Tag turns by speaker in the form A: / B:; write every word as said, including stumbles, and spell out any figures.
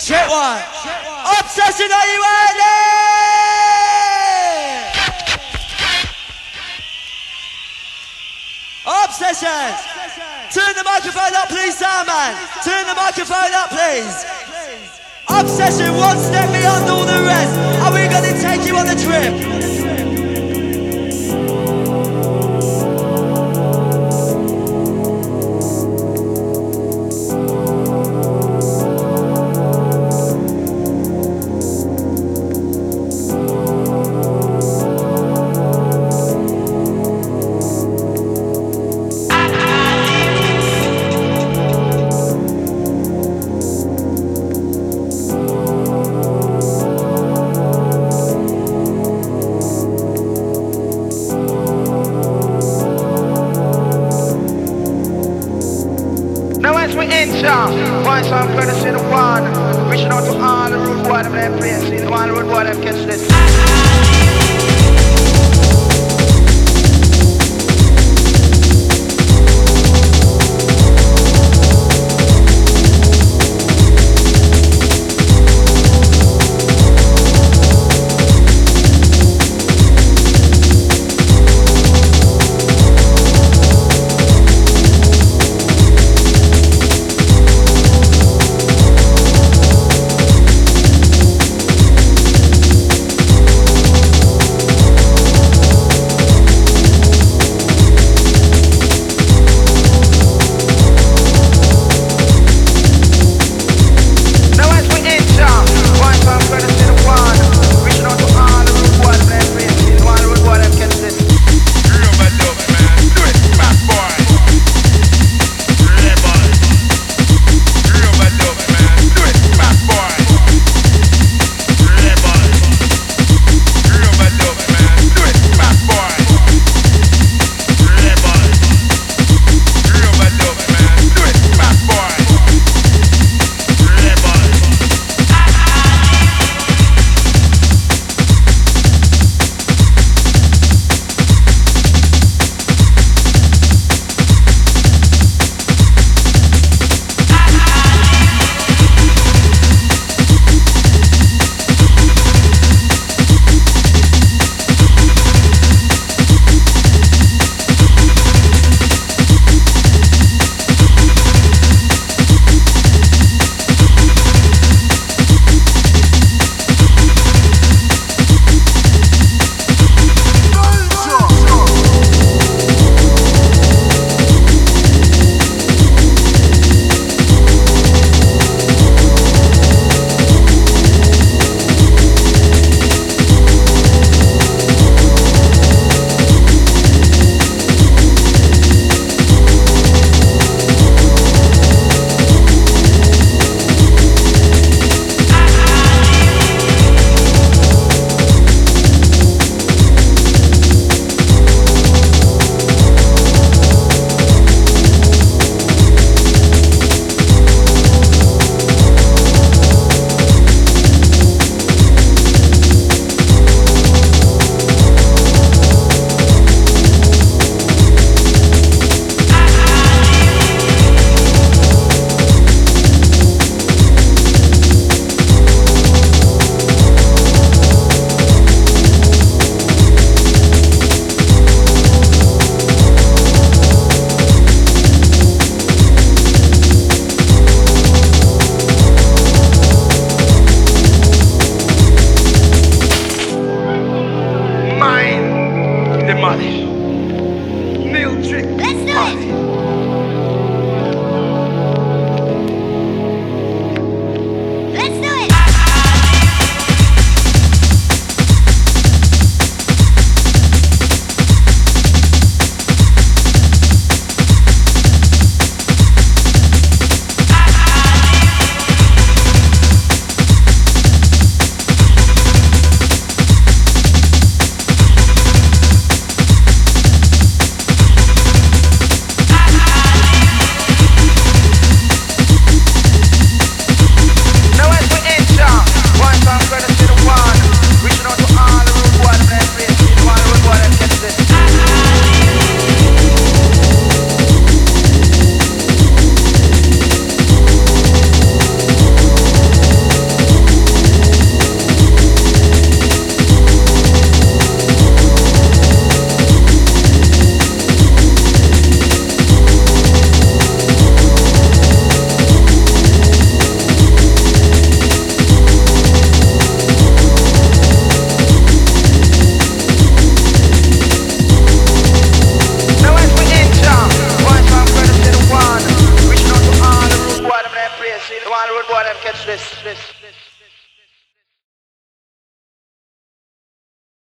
A: Shit one. Obsession, are you ready? Obsession. Turn the microphone up, please, Soundman. Turn the microphone up, please. Obsession, one step beyond all the rest. Are we going to take you on the trip?
B: Voice of courtesy the one, reaching out to all the root boy of them places, the one root boy them catch this. this, this.